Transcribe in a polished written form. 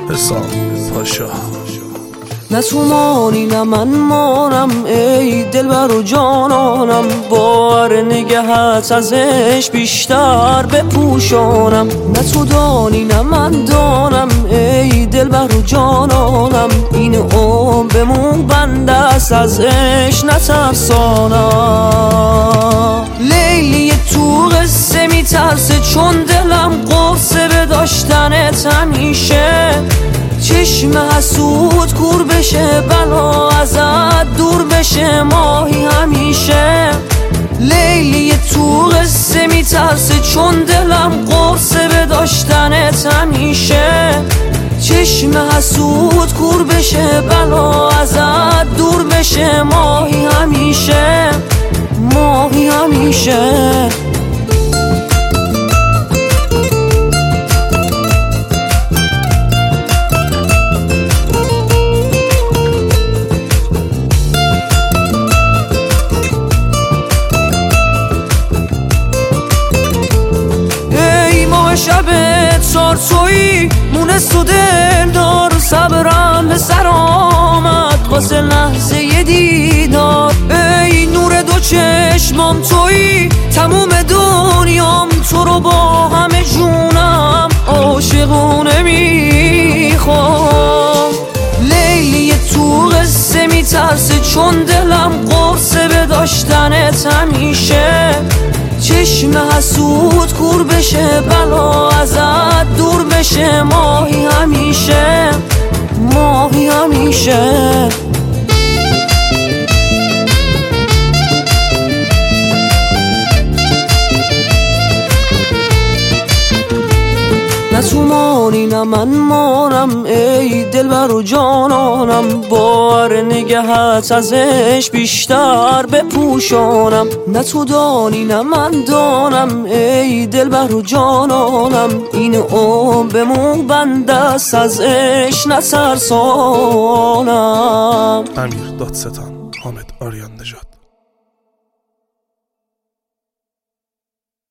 حسام پاشا. نه تو مانی نه من مانم، ای دلبر و جانانم، بار نگهت ازش بیشتر بپوشانم. نه تو دانی نه من دانم، ای دلبر و جانانم، این بمون بنده است ازش نترسانم. لیلی تو قصه میترسه چون دلم قصه به داشتنت همیشه، چشم حسود کور بشه بلا ازت دور بشه ماهی همیشه. لیلی تو قصه میترسه چون دلم قرصه به داشتنت همیشه، چشم حسود کور بشه بلا ازت دور بشه ماهی همیشه، ماهی همیشه. شبت سارسویی مونست و دل دار، صبرم به سر آمد واسه لحظه ی دیدار. ای نور دو چشمام تویی، تموم دنیام تو رو با همه جونم عاشقونه میخوام. لیلی تو قصه میترسه چون دلم قرصه به داشتنت همیشه، چشم حسود کور بشه بلا ازت دور بشه ماهی همیشه، ماهی همیشه. نه تو مانی نه من مانم، ای دلبر و جانانم، بار نگهت ازش بیشتر بپوشانم. نه تو دانی نه من دانم، ای دلبر و جانانم، این بمون بنده است ازش نترسانم. امیر دادستان، حامد آریان نژاد.